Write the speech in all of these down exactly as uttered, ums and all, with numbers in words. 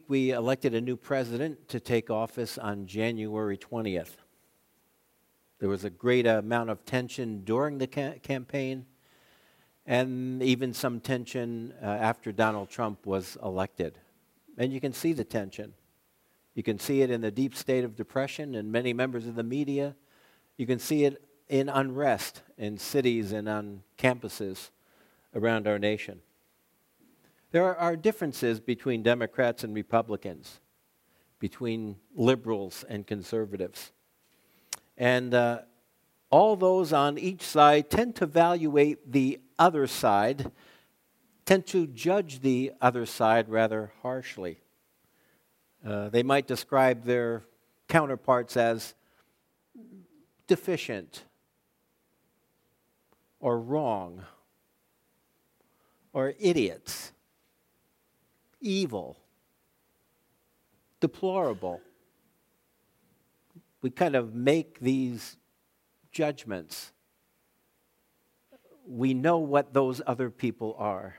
we elected a new president to take office on January twentieth. There was a great amount of tension during the ca- campaign, and even some tension uh, after Donald Trump was elected. And you can see the tension. You can see it in the deep state of depression in many members of the media. You can see it in unrest in cities and on campuses around our nation. There are differences between Democrats and Republicans, between liberals and conservatives. And uh, all those on each side tend to evaluate the other side, tend to judge the other side rather harshly. Uh, they might describe their counterparts as deficient or wrong or idiots, evil, deplorable. We kind of make these judgments. We know what those other people are.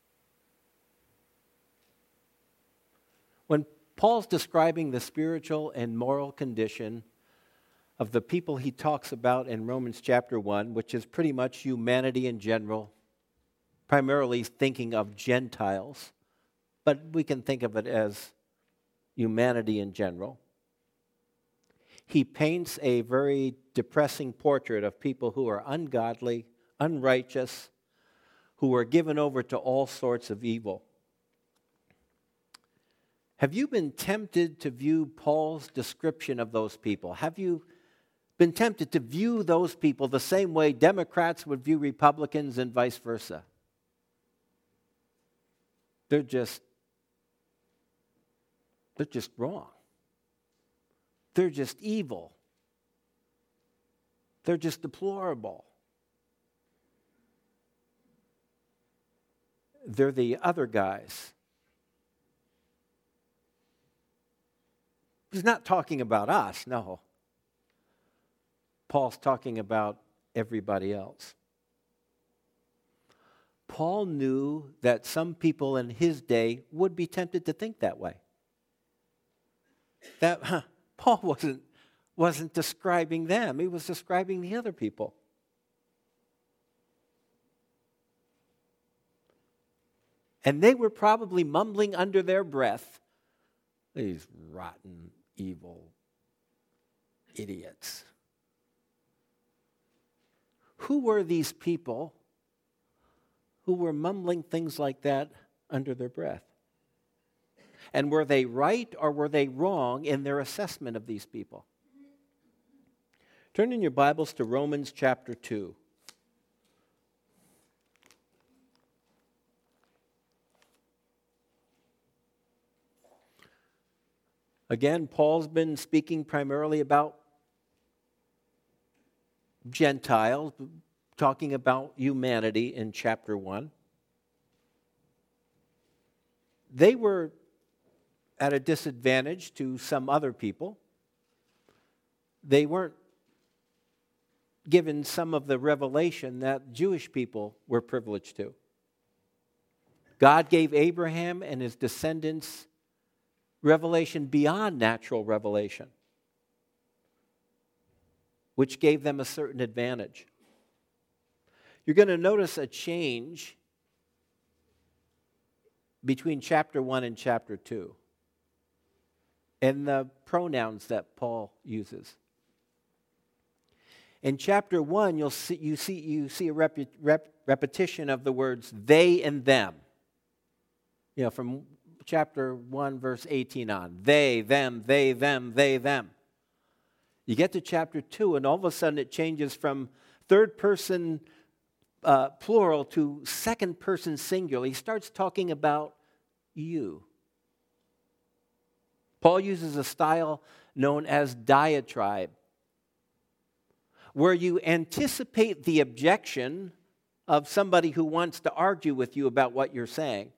When Paul's describing the spiritual and moral condition of the people he talks about in Romans chapter one, which is pretty much humanity in general, primarily thinking of Gentiles, but we can think of it as humanity in general. He paints a very depressing portrait of people who are ungodly, unrighteous, who are given over to all sorts of evil. Have you been tempted to view Paul's description of those people? Have you been tempted to view those people the same way Democrats would view Republicans and vice versa? They're just, they're just wrong. They're just evil. They're just deplorable. They're the other guys. He's not talking about us, no. Paul's talking about everybody else. Paul knew that some people in his day would be tempted to think that way. That huh, Paul wasn't, wasn't describing them. He was describing the other people. And they were probably mumbling under their breath, these rotten, evil idiots. Who were these people who were mumbling things like that under their breath? And were they right or were they wrong in their assessment of these people? Turn in your Bibles to Romans chapter two. Again, Paul's been speaking primarily about Gentiles, talking about humanity in chapter one. They were at a disadvantage to some other people. They weren't given some of the revelation that Jewish people were privileged to. God gave Abraham and his descendants revelation beyond natural revelation, which gave them a certain advantage. You're going to notice a change between chapter one and chapter two in the pronouns that Paul uses. In chapter one, you'll see you see you see a rep, rep, repetition of the words they and them. You know, from chapter one, verse eighteen on. They, them, they, them, they, them. You get to chapter two, and all of a sudden it changes from third person uh, plural to second person singular. He starts talking about you. Paul uses a style known as diatribe, where you anticipate the objection of somebody who wants to argue with you about what you're saying.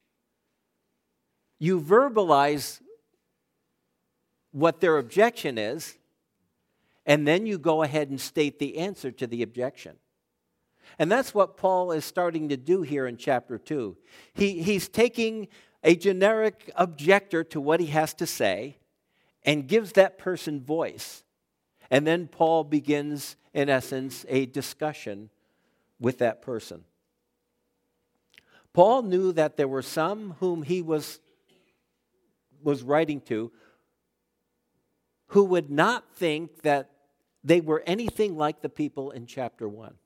You verbalize what their objection is, and then you go ahead and state the answer to the objection. And that's what Paul is starting to do here in chapter two. He, he's taking a generic objector to what he has to say and gives that person voice. And then Paul begins, in essence, a discussion with that person. Paul knew that there were some whom he was, was writing to who would not think that they were anything like the people in chapter one.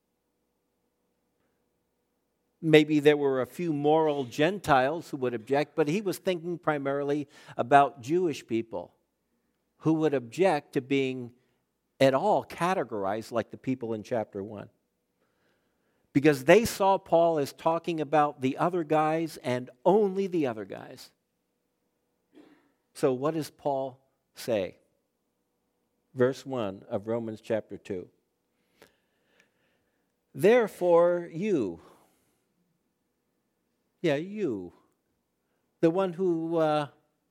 Maybe there were a few moral Gentiles who would object, but he was thinking primarily about Jewish people who would object to being at all categorized like the people in chapter one. Because they saw Paul as talking about the other guys and only the other guys. So what does Paul say? Verse one of Romans chapter two. Therefore you, yeah, you, the one who, uh,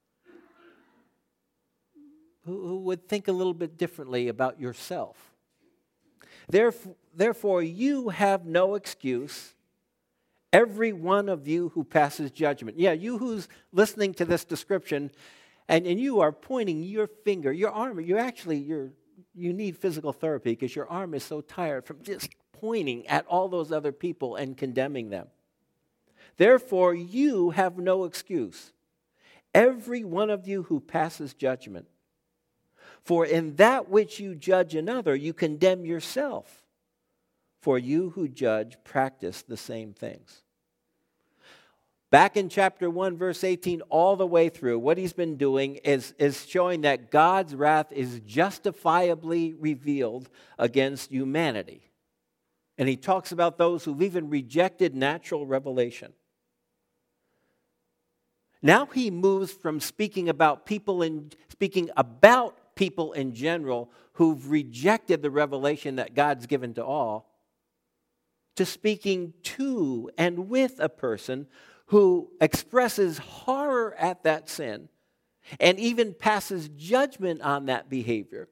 who, who would think a little bit differently about yourself. Therefore, therefore, you have no excuse, every one of you who passes judgment. Yeah, you who's listening to this description, and, and you are pointing your finger, your arm, you actually, you're, you need physical therapy because your arm is so tired from just pointing at all those other people and condemning them. Therefore, you have no excuse, every one of you who passes judgment. For in that which you judge another, you condemn yourself. For you who judge practice the same things. Back in chapter one, verse eighteen, all the way through, what he's been doing is, is showing that God's wrath is justifiably revealed against humanity. And he talks about those who've even rejected natural revelation. Now he moves from speaking about people in speaking about people in general who've rejected the revelation that God's given to all, to speaking to and with a person who expresses horror at that sin and even passes judgment on that behavior.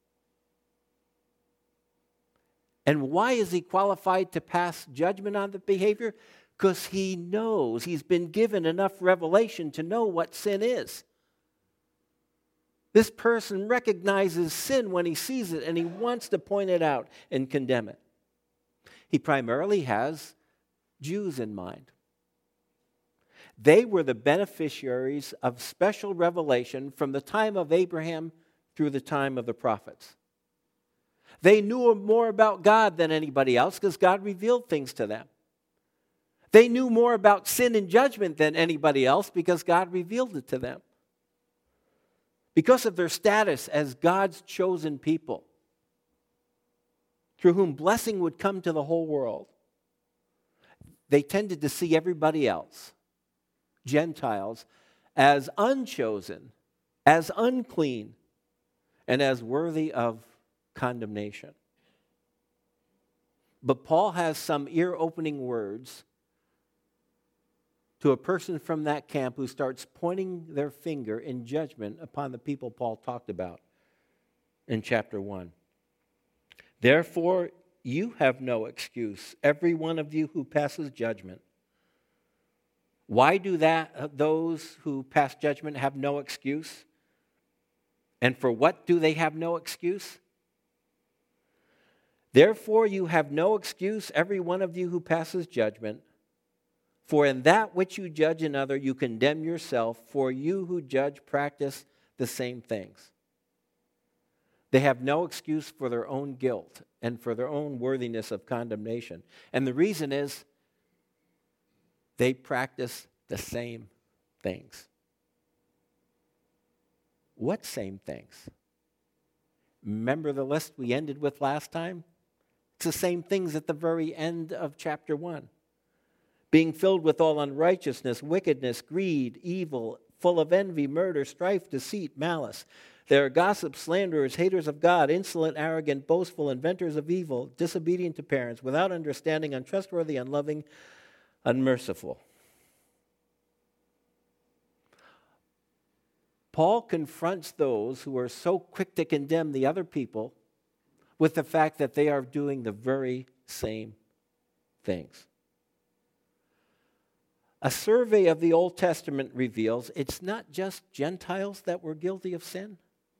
And why is he qualified to pass judgment on the behavior? Because he knows, he's been given enough revelation to know what sin is. This person recognizes sin when he sees it, and he wants to point it out and condemn it. He primarily has Jews in mind. They were the beneficiaries of special revelation from the time of Abraham through the time of the prophets. They knew more about God than anybody else because God revealed things to them. They knew more about sin and judgment than anybody else because God revealed it to them. Because of their status as God's chosen people, through whom blessing would come to the whole world, they tended to see everybody else, Gentiles, as unchosen, as unclean, and as worthy of condemnation. But Paul has some ear-opening words to a person from that camp who starts pointing their finger in judgment upon the people Paul talked about in chapter one. Therefore, you have no excuse, every one of you who passes judgment. Why do that those who pass judgment have no excuse? And for what do they have no excuse? Therefore, you have no excuse, every one of you who passes judgment. For in that which you judge another, you condemn yourself, for you who judge practice the same things. They have no excuse for their own guilt and for their own worthiness of condemnation. And the reason is they practice the same things. What same things? Remember the list we ended with last time? It's the same things at the very end of chapter one. Being filled with all unrighteousness, wickedness, greed, evil, full of envy, murder, strife, deceit, malice. They are gossips, slanderers, haters of God, insolent, arrogant, boastful, inventors of evil, disobedient to parents, without understanding, untrustworthy, unloving, unmerciful. Paul confronts those who are so quick to condemn the other people with the fact that they are doing the very same things. A survey of the Old Testament reveals it's not just Gentiles that were guilty of sin.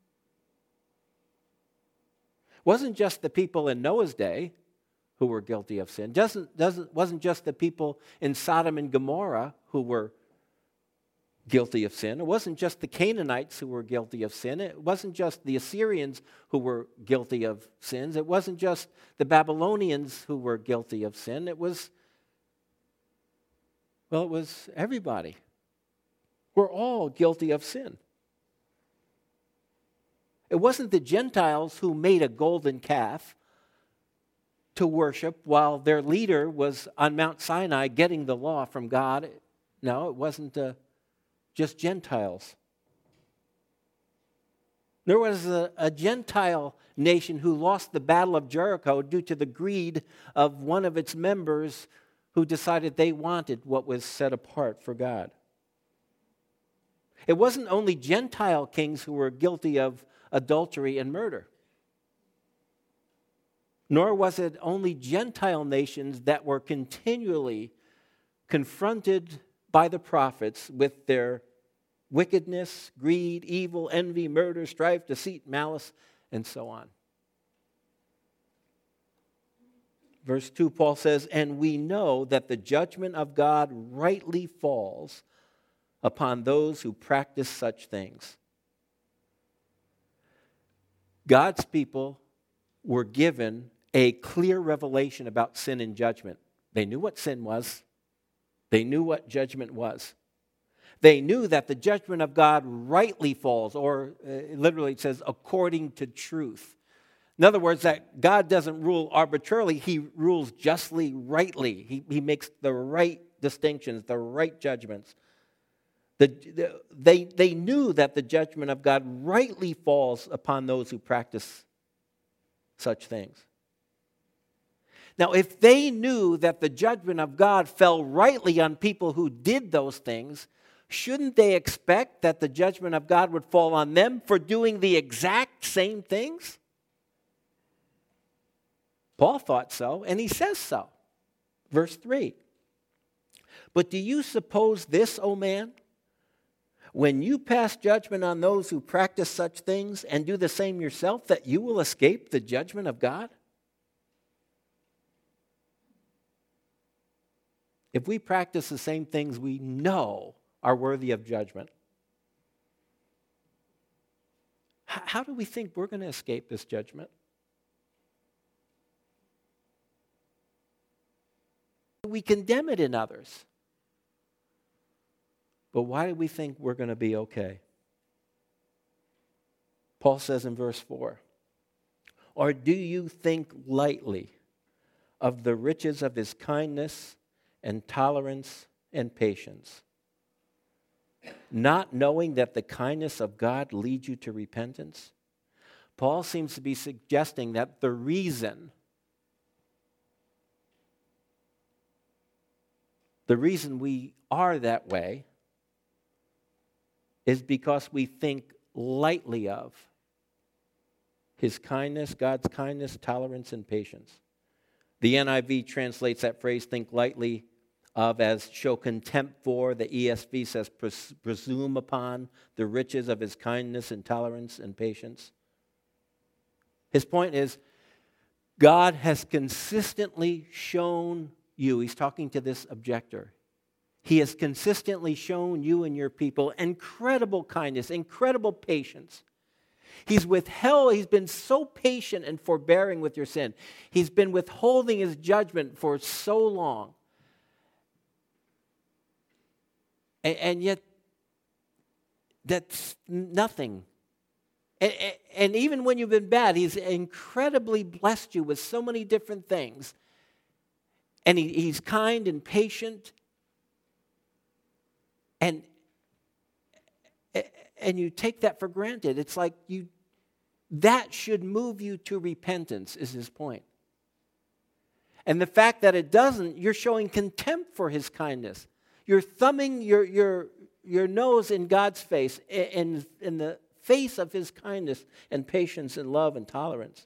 It wasn't just the people in Noah's day who were guilty of sin. Doesn't, doesn't, wasn't just the people in Sodom and Gomorrah who were guilty of sin. It wasn't just the Canaanites who were guilty of sin. It wasn't just the Assyrians who were guilty of sins. It wasn't just the Babylonians who were guilty of sin. It was, well, it was everybody. We're all guilty of sin. It wasn't the Gentiles who made a golden calf to worship while their leader was on Mount Sinai getting the law from God. No, it wasn't uh, just Gentiles. There was a, a Gentile nation who lost the Battle of Jericho due to the greed of one of its members who decided they wanted what was set apart for God. It wasn't only Gentile kings who were guilty of adultery and murder. Nor was it only Gentile nations that were continually confronted by the prophets with their wickedness, greed, evil, envy, murder, strife, deceit, malice, and so on. Verse two, Paul says, "And we know that the judgment of God rightly falls upon those who practice such things." God's people were given a clear revelation about sin and judgment. They knew what sin was. They knew what judgment was. They knew that the judgment of God rightly falls, or uh, literally it says, according to truth. In other words, that God doesn't rule arbitrarily. He rules justly, rightly. He, he makes the right distinctions, the right judgments. The, the, they, they knew that the judgment of God rightly falls upon those who practice such things. Now, if they knew that the judgment of God fell rightly on people who did those things, shouldn't they expect that the judgment of God would fall on them for doing the exact same things? Paul thought so, and he says so. Verse three. "But do you suppose this, O man? When you pass judgment on those who practice such things and do the same yourself, that you will escape the judgment of God?" If we practice the same things we know are worthy of judgment, how do we think we're going to escape this judgment? We condemn it in others. But why do we think we're going to be okay? Paul says in verse four, "Or do you think lightly of the riches of his kindness and tolerance and patience, not knowing that the kindness of God leads you to repentance?" Paul seems to be suggesting that the reason, the reason we are that way is because we think lightly of his kindness, God's kindness, tolerance, and patience. The N I V translates that phrase, think lightly of, as show contempt for. The E S V says pres- presume upon the riches of his kindness and tolerance and patience. His point is, God has consistently shown you, he's talking to this objector, he has consistently shown you and your people incredible kindness, incredible patience. He's withheld, he's been so patient and forbearing with your sin. He's been withholding his judgment for so long. And, and yet, that's nothing. And, and even when you've been bad, he's incredibly blessed you with so many different things. And he, he's kind and patient. And, and you take that for granted. It's like you, that should move you to repentance, is his point. And the fact that it doesn't, you're showing contempt for his kindness. You're thumbing your, your, your nose in God's face, in, in the face of his kindness and patience and love and tolerance.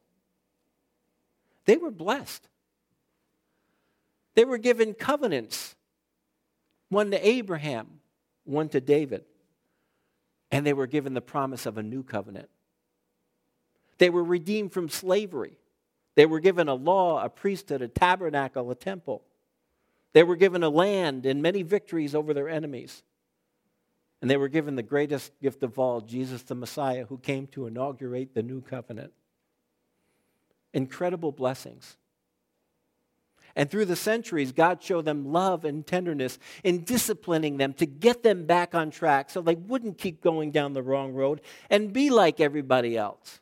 They were blessed. They were given covenants one to Abraham, one to David. And they were given the promise of a new covenant. They were redeemed from slavery. They were given a law, a priesthood, a tabernacle, a temple. They were given a land and many victories over their enemies. And they were given the greatest gift of all, Jesus the Messiah, who came to inaugurate the new covenant. Incredible blessings. And through the centuries, God showed them love and tenderness in disciplining them to get them back on track so they wouldn't keep going down the wrong road and be like everybody else.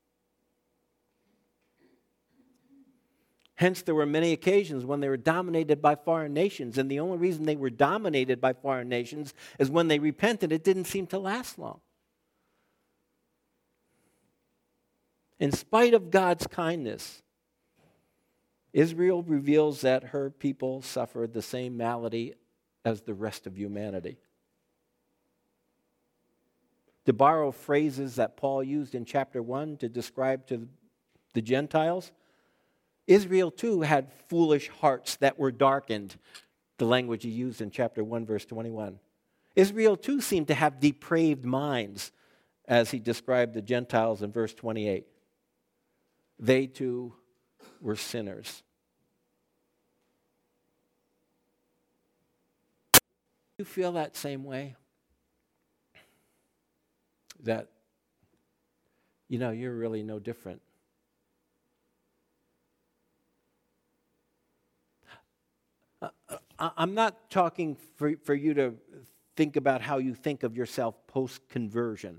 Hence, there were many occasions when they were dominated by foreign nations, and the only reason they were dominated by foreign nations is when they repented, it didn't seem to last long. In spite of God's kindness, Israel reveals that her people suffered the same malady as the rest of humanity. To borrow phrases that Paul used in chapter one to describe to the Gentiles, Israel too had foolish hearts that were darkened, the language he used in chapter one, verse twenty-one. Israel too seemed to have depraved minds, as he described the Gentiles in verse twenty-eight. They too were sinners. Do you feel that same way? That, you know, you're really no different. Uh, I'm not talking for, for you to think about how you think of yourself post-conversion.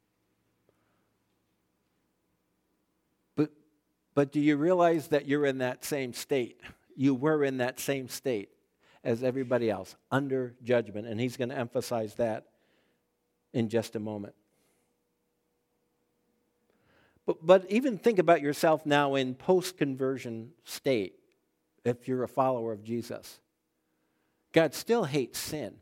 But, but do you realize that you're in that same state? You were in that same state as everybody else, under judgment. And he's going to emphasize that in just a moment. But, but even think about yourself now in post-conversion state, if you're a follower of Jesus. God still hates sin.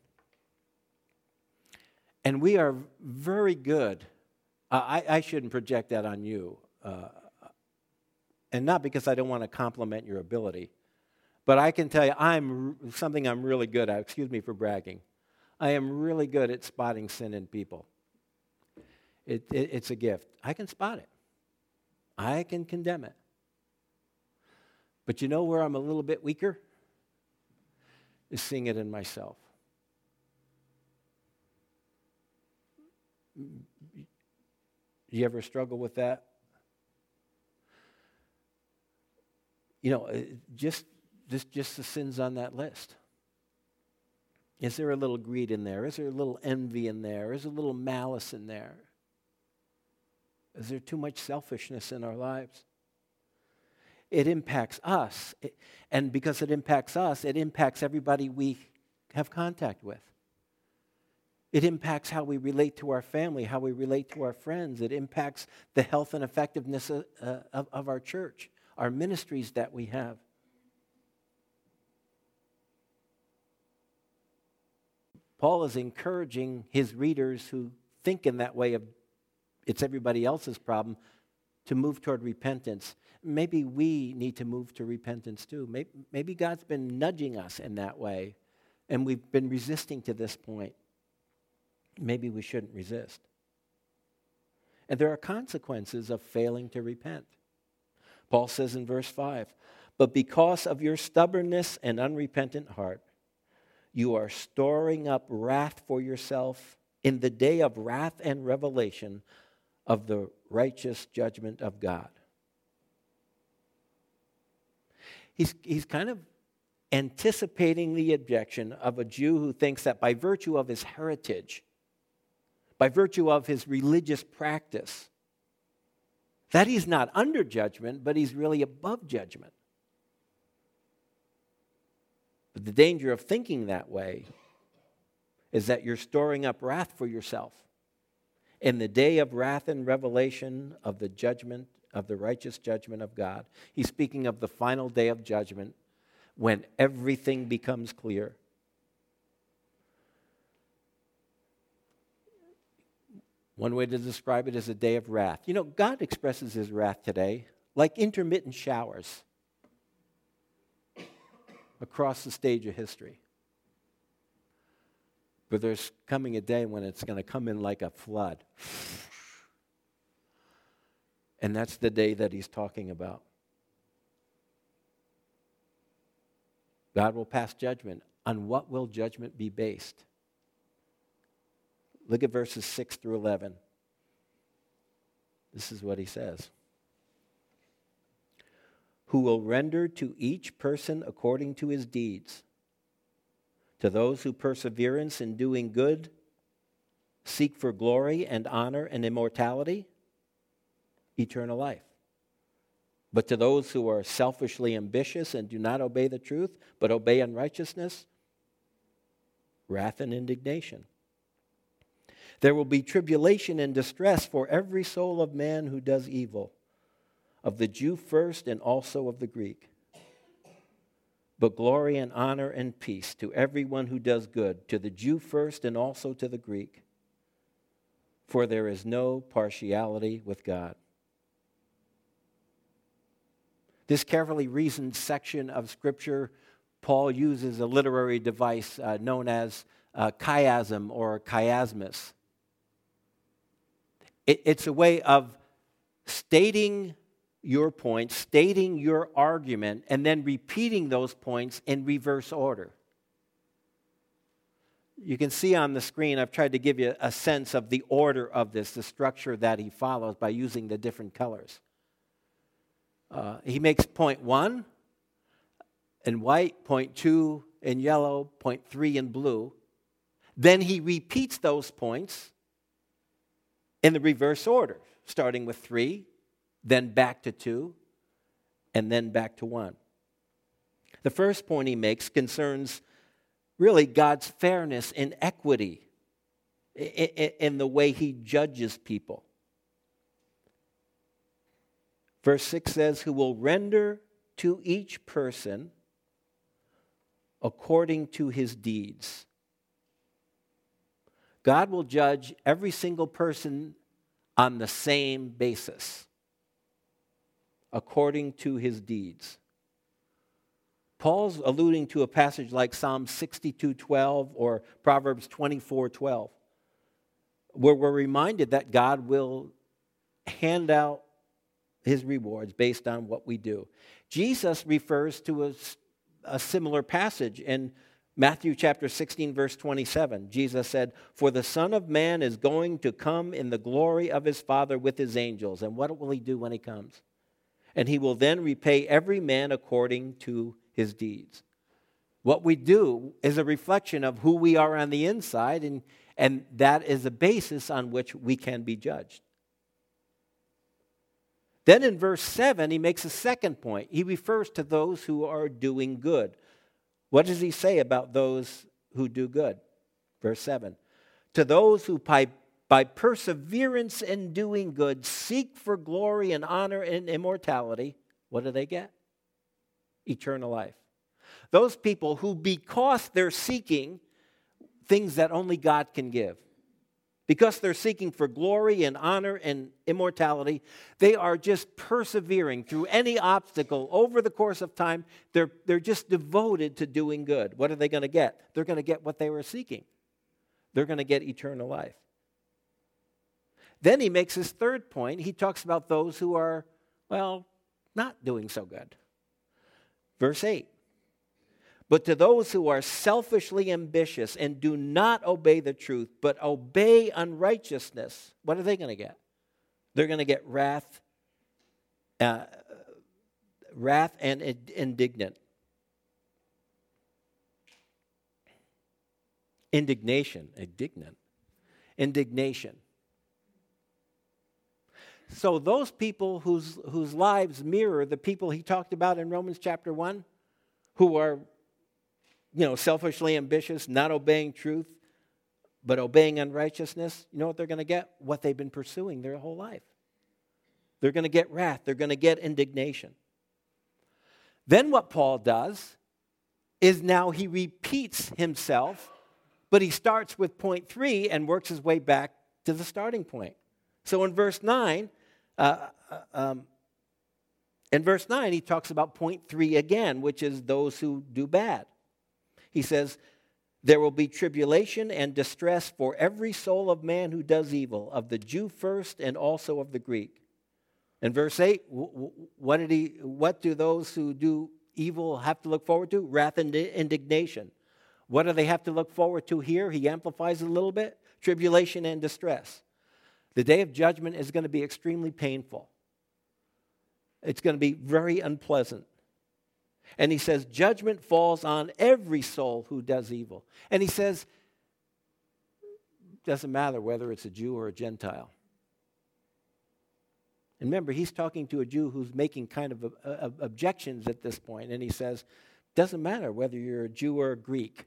And we are very good. Uh, I, I shouldn't project that on you. Uh, and not because I don't want to compliment your ability. But I can tell you, I'm something I'm really good at. Excuse me for bragging. I am really good at spotting sin in people. It, it, it's a gift. I can spot it. I can condemn it. But you know where I'm a little bit weaker? Is seeing it in myself. You ever struggle with that? You know, just, just, just the sins on that list. Is there a little greed in there? Is there a little envy in there? Is there a little malice in there? Is there too much selfishness in our lives? It impacts us. It, and because it impacts us, it impacts everybody we have contact with. It impacts how we relate to our family, how we relate to our friends. It impacts the health and effectiveness of, uh, of, of our church, our ministries that we have. Paul is encouraging his readers who think in that way of it's everybody else's problem to move toward repentance. Maybe we need to move to repentance too. Maybe, maybe God's been nudging us in that way, and we've been resisting to this point. Maybe we shouldn't resist. And there are consequences of failing to repent. Paul says in verse five, "But because of your stubbornness and unrepentant heart, you are storing up wrath for yourself in the day of wrath and revelation of the righteous judgment of God." He's, he's kind of anticipating the objection of a Jew who thinks that by virtue of his heritage, by virtue of his religious practice, that he's not under judgment, but he's really above judgment. But the danger of thinking that way is that you're storing up wrath for yourself in the day of wrath and revelation of the judgment, of the righteous judgment of God. He's speaking of the final day of judgment when everything becomes clear. One way to describe it is a day of wrath. You know, God expresses his wrath today like intermittent showers across the stage of history. But there's coming a day when it's going to come in like a flood. And that's the day that he's talking about. God will pass judgment. On what will judgment be based? Look at verses six through eleven. This is what he says. Who will render to each person according to his deeds. To those who perseverance in doing good, seek for glory and honor and immortality, eternal life. But to those who are selfishly ambitious and do not obey the truth, but obey unrighteousness, wrath and indignation. There will be tribulation and distress for every soul of man who does evil, of the Jew first and also of the Greek. But glory and honor and peace to everyone who does good, to the Jew first and also to the Greek. For there is no partiality with God. This carefully reasoned section of Scripture, Paul uses a literary device uh, known as uh, chiasm or chiasmus. It, it's a way of stating your point, stating your argument, and then repeating those points in reverse order. You can see on the screen, I've tried to give you a sense of the order of this, the structure that he follows by using the different colors. Uh, he makes point one in white, point two in yellow, point three in blue. Then he repeats those points in the reverse order, starting with three, then back to two, and then back to one. The first point he makes concerns really God's fairness and equity in the way he judges people. Verse six says, who will render to each person according to his deeds. God will judge every single person on the same basis, according to his deeds. Paul's alluding to a passage like Psalm sixty-two twelve or Proverbs twenty-four twelve, where we're reminded that God will hand out his rewards based on what we do. Jesus refers to a, a similar passage in Matthew chapter sixteen, verse twenty-seven. Jesus said, for the Son of Man is going to come in the glory of his Father with his angels. And what will he do when he comes? And he will then repay every man according to his deeds. What we do is a reflection of who we are on the inside, and, and that is a basis on which we can be judged. Then in verse seven, he makes a second point. He refers to those who are doing good. What does he say about those who do good? Verse seven. To those who by, by perseverance in doing good seek for glory and honor and immortality, what do they get? Eternal life. Those people who, because they're seeking things that only God can give, because they're seeking for glory and honor and immortality, they are just persevering through any obstacle over the course of time. They're, they're just devoted to doing good. What are they going to get? They're going to get what they were seeking. They're going to get eternal life. Then he makes his third point. He talks about those who are, well, not doing so good. Verse eight. But to those who are selfishly ambitious and do not obey the truth, but obey unrighteousness, what are they going to get? They're going to get wrath, uh, wrath and indignant. Indignation, indignant, indignation. So those people whose, whose lives mirror the people he talked about in Romans chapter one, who are, you know, selfishly ambitious, not obeying truth, but obeying unrighteousness, you know what they're going to get? What they've been pursuing their whole life. They're going to get wrath. They're going to get indignation. Then what Paul does is now he repeats himself, but he starts with point three and works his way back to the starting point. So in verse nine, uh, um, in verse nine, he talks about point three again, which is those who do bad. He says, There will be tribulation and distress for every soul of man who does evil, of the Jew first and also of the Greek. In verse eight, what did he? What do those who do evil have to look forward to? Wrath and indignation. What do they have to look forward to here? He amplifies it a little bit. Tribulation and distress. The day of judgment is going to be extremely painful. It's going to be very unpleasant. And he says, judgment falls on every soul who does evil. And he says, doesn't matter whether it's a Jew or a Gentile. And remember, he's talking to a Jew who's making kind of a, a, objections at this point. And he says, doesn't matter whether you're a Jew or a Greek,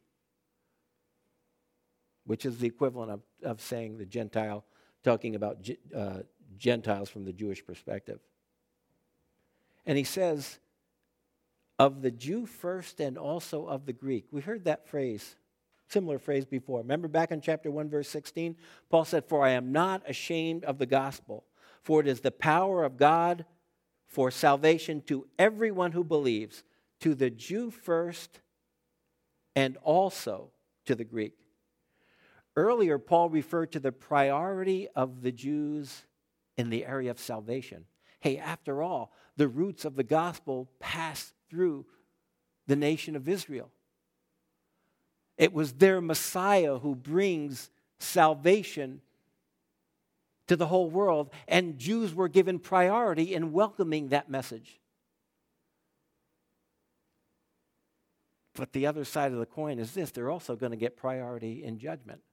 which is the equivalent of, of saying the Gentile, talking about uh, Gentiles from the Jewish perspective. And he says, of the Jew first and also of the Greek. We heard that phrase, similar phrase before. Remember back in chapter one, verse sixteen? Paul said, for I am not ashamed of the gospel, for it is the power of God for salvation to everyone who believes, to the Jew first and also to the Greek. Earlier, Paul referred to the priority of the Jews in the area of salvation. Hey, after all, the roots of the gospel passed through the nation of Israel. It was their Messiah who brings salvation to the whole world, and Jews were given priority in welcoming that message. But the other side of the coin is this: they're also going to get priority in judgment,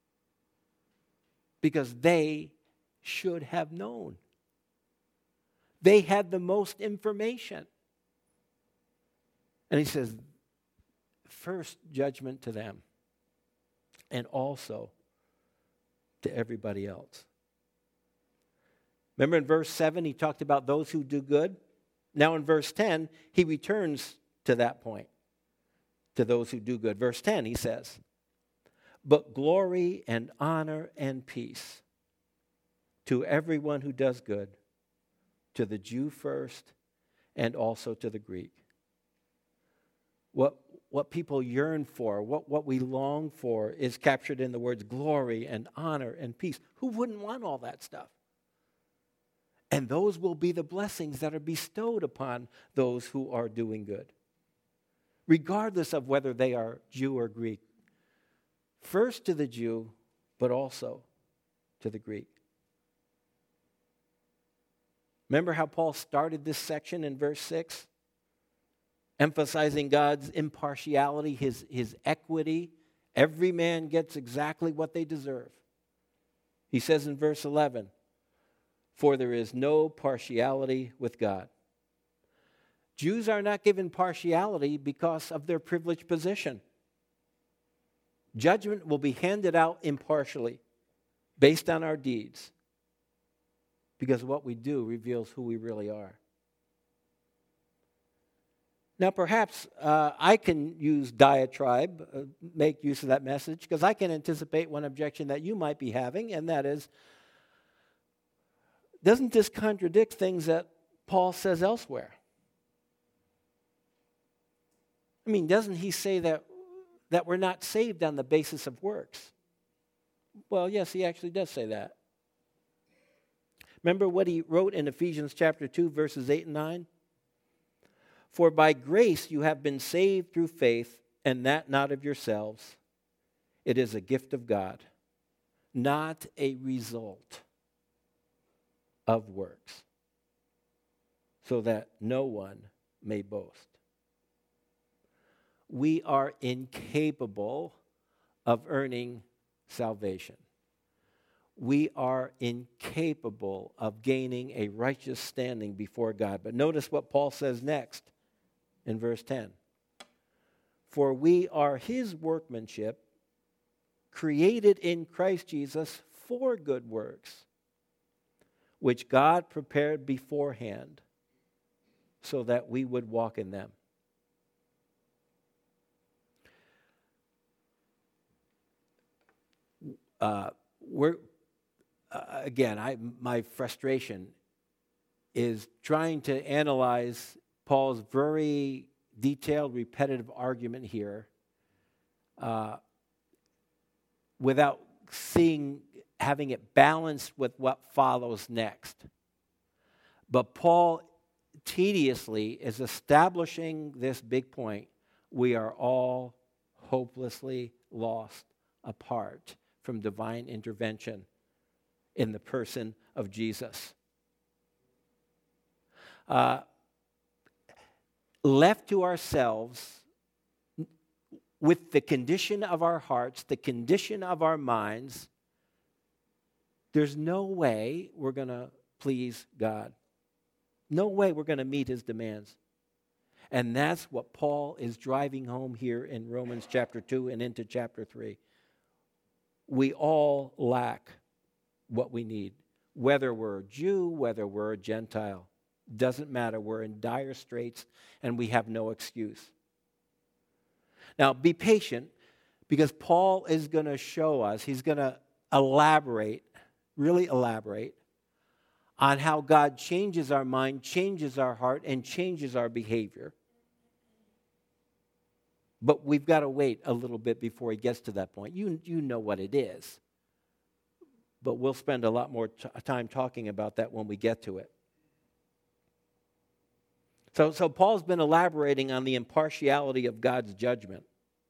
because they should have known. They had the most information. And he says, first judgment to them, and also to everybody else. Remember in verse seven, he talked about those who do good. Now in verse ten, he returns to that point, to those who do good. Verse ten, he says, but glory and honor and peace to everyone who does good, to the Jew first and also to the Greek. What, what people yearn for, what, what we long for is captured in the words glory and honor and peace. Who wouldn't want all that stuff? And those will be the blessings that are bestowed upon those who are doing good, regardless of whether they are Jew or Greek. First to the Jew, but also to the Greek. Remember how Paul started this section in verse six? Emphasizing God's impartiality, his, his equity. Every man gets exactly what they deserve. He says in verse eleven, for there is no partiality with God. Jews are not given partiality because of their privileged position. Judgment will be handed out impartially based on our deeds, because what we do reveals who we really are. Now, perhaps uh, I can use diatribe, uh, make use of that message, because I can anticipate one objection that you might be having, and that is, doesn't this contradict things that Paul says elsewhere? I mean, doesn't he say that, that we're not saved on the basis of works? Well, yes, he actually does say that. Remember what he wrote in Ephesians chapter two, verses eight and nine? For by grace you have been saved through faith, and that not of yourselves. It is a gift of God, not a result of works, so that no one may boast. We are incapable of earning salvation. We are incapable of gaining a righteous standing before God. But notice what Paul says next in verse ten. For we are his workmanship, created in Christ Jesus for good works, which God prepared beforehand so that we would walk in them. Uh, we're Uh, again, I, my frustration is trying to analyze Paul's very detailed, repetitive argument here uh, without seeing, having it balanced with what follows next. But Paul tediously is establishing this big point. We are all hopelessly lost apart from divine intervention in the person of Jesus. Uh, left to ourselves, with the condition of our hearts, the condition of our minds, there's no way we're going to please God. No way we're going to meet his demands. And that's what Paul is driving home here in Romans chapter two and into chapter three. We all lack what we need. Whether we're a Jew, whether we're a Gentile, doesn't matter. We're in dire straits and we have no excuse. Now, be patient, because Paul is going to show us, he's going to elaborate, really elaborate, on how God changes our mind, changes our heart, and changes our behavior. But we've got to wait a little bit before he gets to that point. You, you know what it is. But we'll spend a lot more t- time talking about that when we get to it. So, so Paul's been elaborating on the impartiality of God's judgment,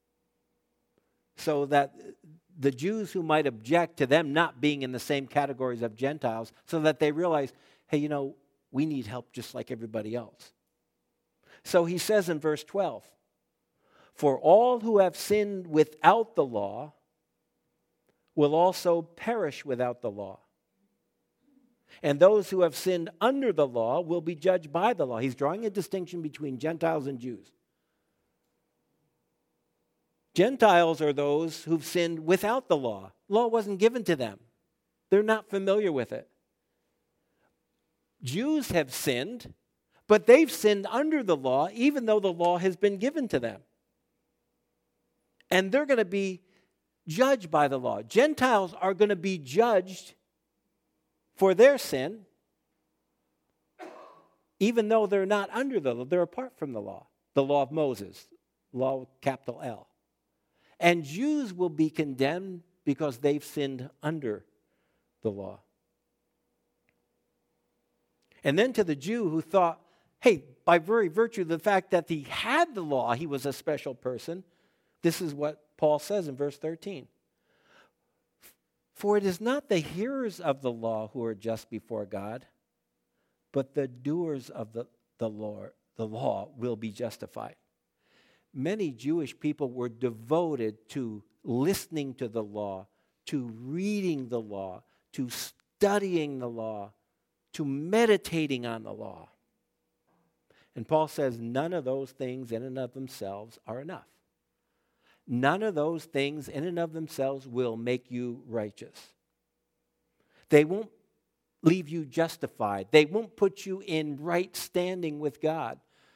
so that the Jews who might object to them not being in the same categories of Gentiles, so that they realize, hey, you know, we need help just like everybody else. So he says in verse twelve, for all who have sinned without the law will also perish without the law. And those who have sinned under the law will be judged by the law. He's drawing a distinction between Gentiles and Jews. Gentiles are those who've sinned without the law. Law wasn't given to them. They're not familiar with it. Jews have sinned, but they've sinned under the law, even though the law has been given to them. And they're going to be judged by the law. Gentiles are going to be judged for their sin, even though they're not under the law. They're apart from the law, the law of Moses, law with capital L. And Jews will be condemned because they've sinned under the law. And then to the Jew who thought, hey, by very virtue of the fact that he had the law, he was a special person, this is what Paul says in verse thirteen. For it is not the hearers of the law who are just before God, but the doers of the, the, law, the law will be justified. Many Jewish people were devoted to listening to the law, to reading the law, to studying the law, to meditating on the law. And Paul says none of those things in and of themselves are enough. None of those things in and of themselves will make you righteous. They won't leave you justified. They won't put you in right standing with God.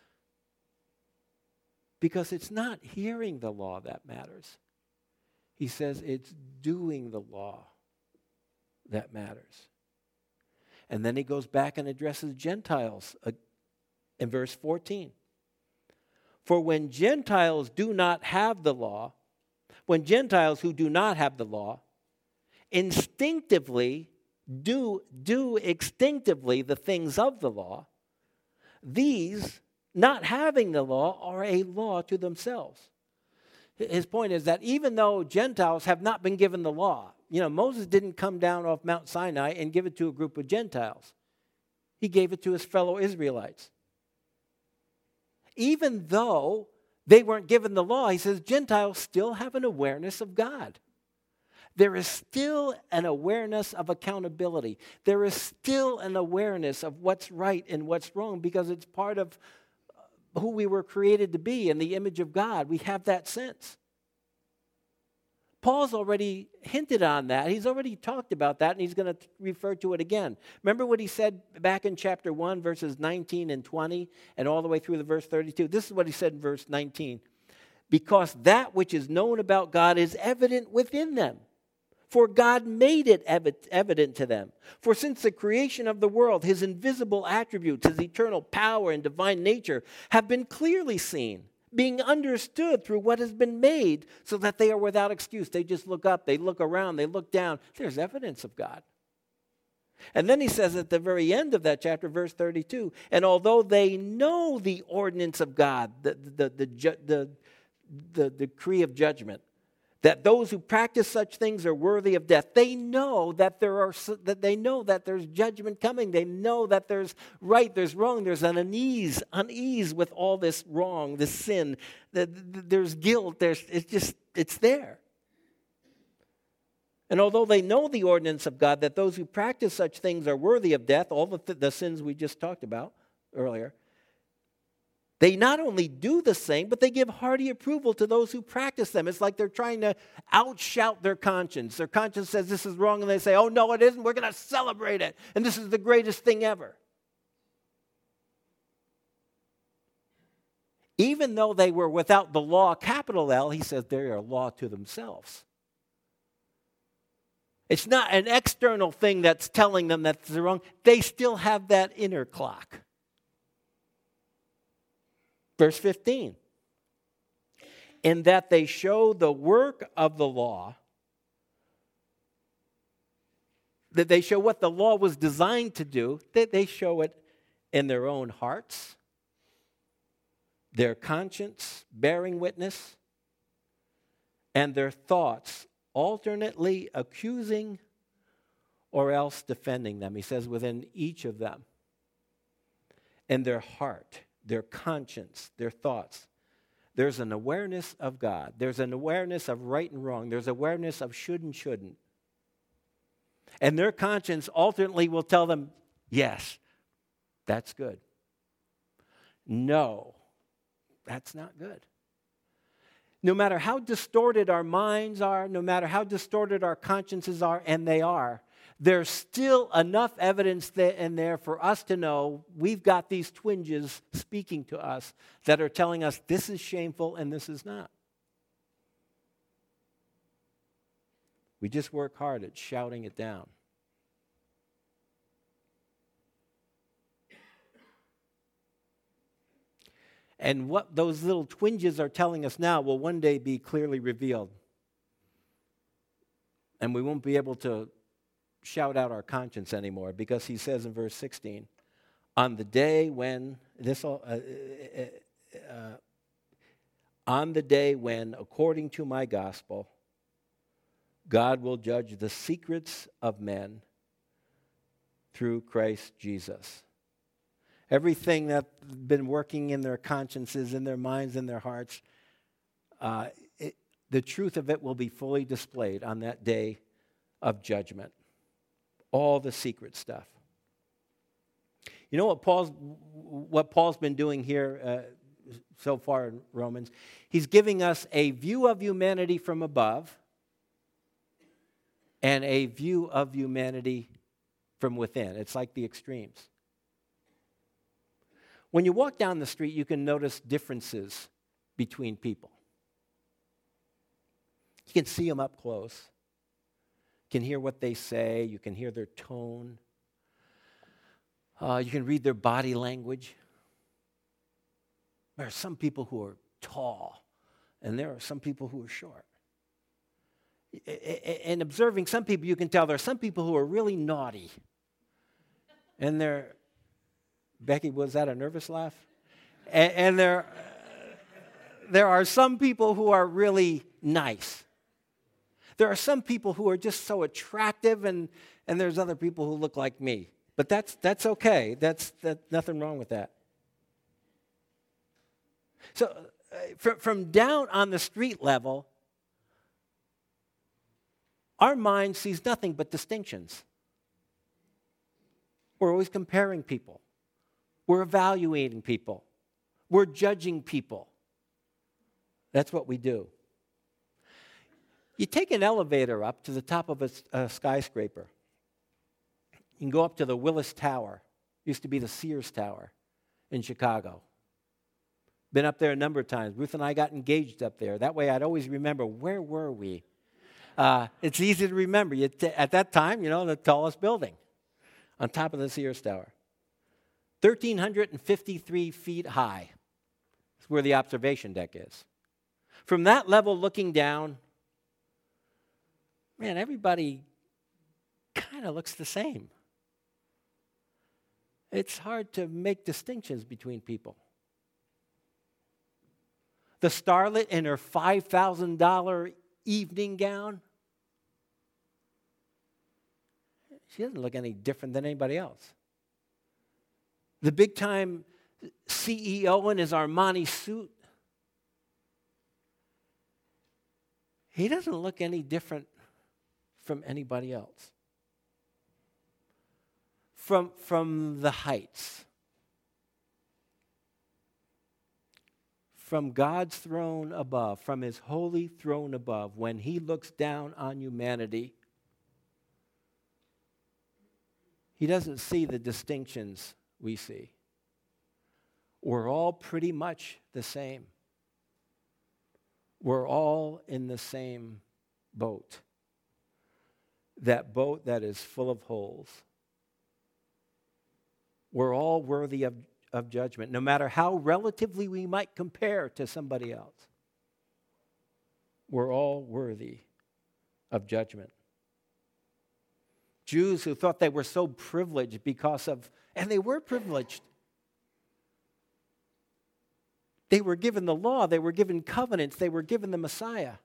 Because it's not hearing the law that matters. He says it's doing the law that matters. And then he goes back and addresses Gentiles in verse fourteen. For when Gentiles do not have the law, when Gentiles who do not have the law instinctively do, do instinctively the things of the law, these, not having the law, are a law to themselves. His point is that even though Gentiles have not been given the law, you know, Moses didn't come down off Mount Sinai and give it to a group of Gentiles. He gave it to his fellow Israelites. Even though they weren't given the law, he says Gentiles still have an awareness of God. There is still an awareness of accountability. There is still an awareness of what's right and what's wrong, because it's part of who we were created to be in the image of God. We have that sense. Paul's already hinted on that. He's already talked about that, and he's going to refer to it again. Remember what he said back in chapter one, verses nineteen and twenty, and all the way through the verse thirty-two? This is what he said in verse nineteen. Because that which is known about God is evident within them, for God made it ev- evident to them. For since the creation of the world, his invisible attributes, his eternal power and divine nature have been clearly seen, being understood through what has been made, so that they are without excuse. They just look up, they look around, they look down. There's evidence of God. And then he says at the very end of that chapter, verse thirty-two, and although they know the ordinance of God, the, the, the, the, the, the decree of judgment, that those who practice such things are worthy of death, they know that there are that they know that there's judgment coming. They know that there's right, there's wrong, there's an unease, unease with all this wrong, this sin. There's guilt. There's it's just it's there. And although they know the ordinance of God, that those who practice such things are worthy of death, all the, th- the sins we just talked about earlier, they not only do the same, but they give hearty approval to those who practice them. It's like they're trying to outshout their conscience. Their conscience says this is wrong, and they say, oh, no, it isn't. We're going to celebrate it. And this is the greatest thing ever. Even though they were without the law, capital L, he says they are a law to themselves. It's not an external thing that's telling them that they're wrong. They still have that inner clock. Verse fifteen. In that they show the work of the law, that they show what the law was designed to do, that they show it in their own hearts, their conscience bearing witness, and their thoughts alternately accusing or else defending them. He says within each of them, in their heart, their conscience, their thoughts, there's an awareness of God. There's an awareness of right and wrong. There's awareness of should and shouldn't. And their conscience alternately will tell them, yes, that's good. No, that's not good. No matter how distorted our minds are, no matter how distorted our consciences are, and they are, there's still enough evidence there in there for us to know we've got these twinges speaking to us that are telling us this is shameful and this is not. We just work hard at shouting it down. And what those little twinges are telling us now will one day be clearly revealed. And we won't be able to shout out our conscience anymore, because he says in verse sixteen, on the day when, this all, uh, uh, uh, on the day when, according to my gospel, God will judge the secrets of men through Christ Jesus. Everything that's been working in their consciences, in their minds, in their hearts, uh, it, the truth of it will be fully displayed on that day of judgment. All the secret stuff. You know what Paul's what Paul's been doing here uh, so far in Romans? He's giving us a view of humanity from above and a view of humanity from within. It's like the extremes. When you walk down the street, you can notice differences between people. You can see them up close. You can hear what they say. You can hear their tone. Uh, you can read their body language. There are some people who are tall, and there are some people who are short. And observing some people, you can tell there are some people who are really naughty. And they're, Becky, was that a nervous laugh? And, and there, there are some people who are really nice. There are some people who are just so attractive, and, and there's other people who look like me. But that's that's okay. That's that, nothing wrong with that. So uh, from, from down on the street level, our mind sees nothing but distinctions. We're always comparing people. We're evaluating people. We're judging people. That's what we do. You take an elevator up to the top of a, a skyscraper. You can go up to the Willis Tower. Used to be the Sears Tower in Chicago. Been up there a number of times. Ruth and I got engaged up there. That way I'd always remember, where were we? Uh, it's easy to remember. You t- at that time, you know, the tallest building on top of the Sears Tower. one thousand three hundred fifty-three feet high. It's where the observation deck is. From that level looking down, man, everybody kind of looks the same. It's hard to make distinctions between people. The starlet in her five thousand dollars evening gown, she doesn't look any different than anybody else. The big-time C E O in his Armani suit, he doesn't look any different from anybody else. From, from the heights, from God's throne above, from his holy throne above, when he looks down on humanity, he doesn't see the distinctions we see. We're all pretty much the same. We're all in the same boat. That boat that is full of holes. We're all worthy of, of judgment, no matter how relatively we might compare to somebody else. We're all worthy of judgment. Jews who thought they were so privileged because of, and they were privileged. They were given the law, they were given covenants, they were given the Messiah.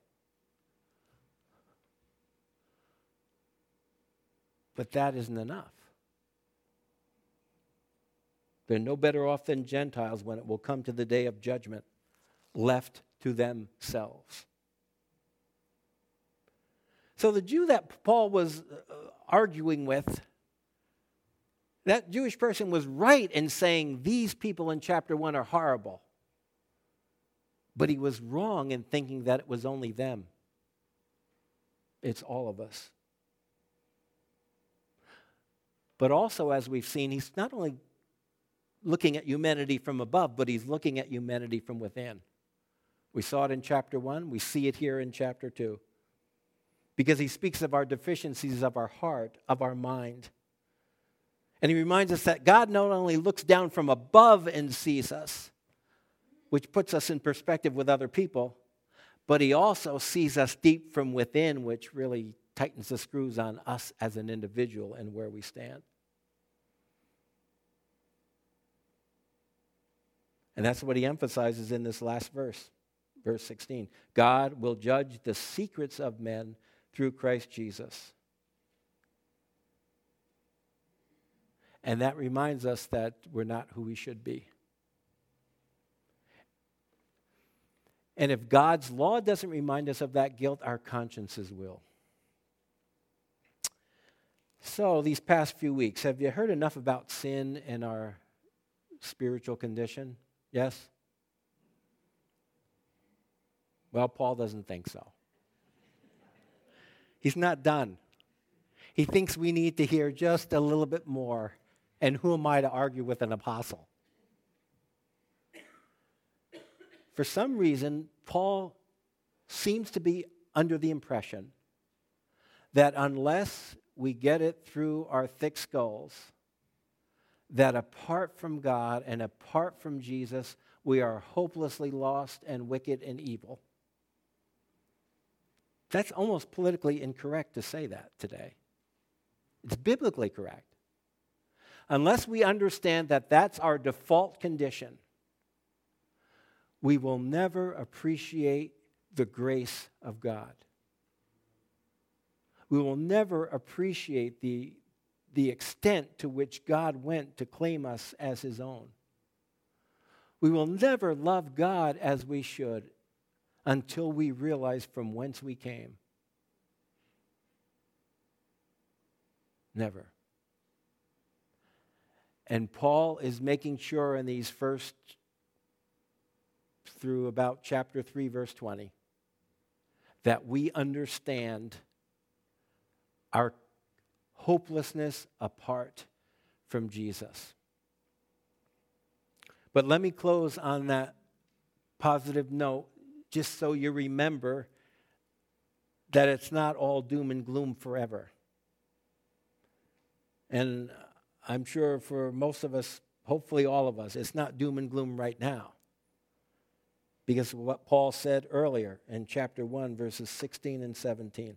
But that isn't enough. They're no better off than Gentiles when it will come to the day of judgment, left to themselves. So the Jew that Paul was uh, arguing with, that Jewish person was right in saying these people in chapter one are horrible. But he was wrong in thinking that it was only them. It's all of us. But also, as we've seen, he's not only looking at humanity from above, but he's looking at humanity from within. We saw it in chapter one. We see it here in chapter two. Because he speaks of our deficiencies of our heart, of our mind. And he reminds us that God not only looks down from above and sees us, which puts us in perspective with other people, but he also sees us deep from within, which really tightens the screws on us as an individual and where we stand. And that's what he emphasizes in this last verse, verse sixteen. God will judge the secrets of men through Christ Jesus. And that reminds us that we're not who we should be. And if God's law doesn't remind us of that guilt, our consciences will. So, these past few weeks, have you heard enough about sin and our spiritual condition? Yes? Well, Paul doesn't think so. He's not done. He thinks we need to hear just a little bit more. And who am I to argue with an apostle? For some reason, Paul seems to be under the impression that unless we get it through our thick skulls, that apart from God and apart from Jesus, we are hopelessly lost and wicked and evil. That's almost politically incorrect to say that today. It's biblically correct. Unless we understand that that's our default condition, we will never appreciate the grace of God. We will never appreciate the, the extent to which God went to claim us as his own. We will never love God as we should until we realize from whence we came. Never. And Paul is making sure in these first through about chapter three, verse twenty, that we understand our hopelessness apart from Jesus. But let me close on that positive note, just so you remember that it's not all doom and gloom forever. And I'm sure for most of us, hopefully all of us, it's not doom and gloom right now. because of what Paul said earlier in chapter one, verses sixteen and seventeen.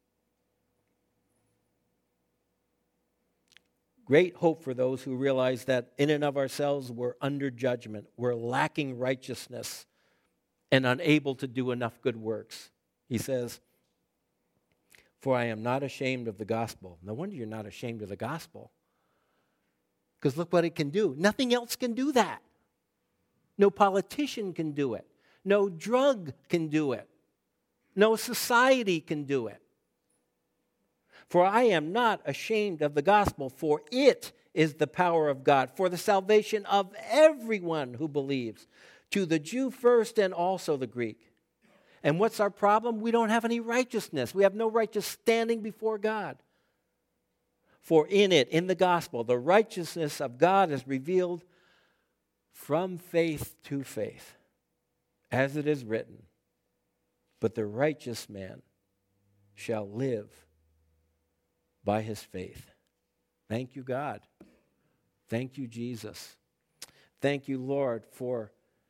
Great hope for those who realize that in and of ourselves we're under judgment, we're lacking righteousness, and unable to do enough good works. He says, "For I am not ashamed of the gospel." No wonder you're not ashamed of the gospel. Because look what it can do. Nothing else can do that. No politician can do it. No drug can do it. No society can do it. "For I am not ashamed of the gospel, for it is the power of God, for the salvation of everyone who believes, to the Jew first and also the Greek." And what's our problem? We don't have any righteousness. We have no righteous standing before God. "For in it, in the gospel, the righteousness of God is revealed from faith to faith, as it is written, but the righteous man shall live by his faith." Thank you, God. Thank you, Jesus. Thank you, Lord, for,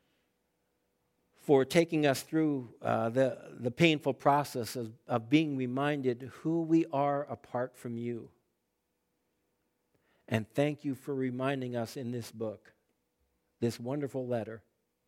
for taking us through uh, the, the painful process of, of being reminded who we are apart from you. And thank you for reminding us in this book, this wonderful letter,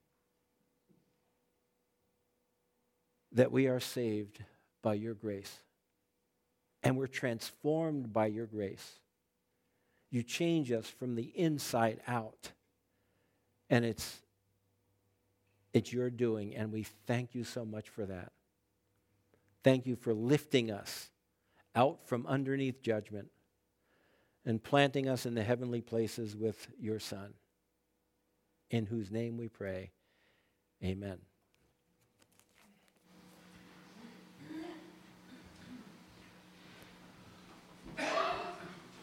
that we are saved by your grace. And we're transformed by your grace. You change us from the inside out. And it's, it's your doing, and we thank you so much for that. Thank you for lifting us out from underneath judgment and planting us in the heavenly places with your Son, in whose name we pray. Amen.